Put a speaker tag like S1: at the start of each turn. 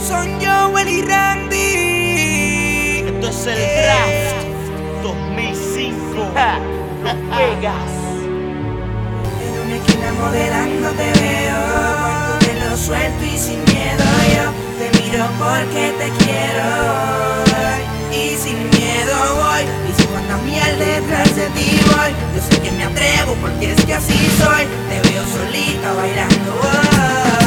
S1: Son Joel y Randy.
S2: Esto es el Draft 2005. Las Vegas.
S1: En una esquina modelando te veo, con tu pelo suelto y sin miedo. Yo te miro porque te quiero y sin miedo voy. Y si cuando miel detrás de ti voy, yo sé que me atrevo porque es que así soy. Te veo solita bailando.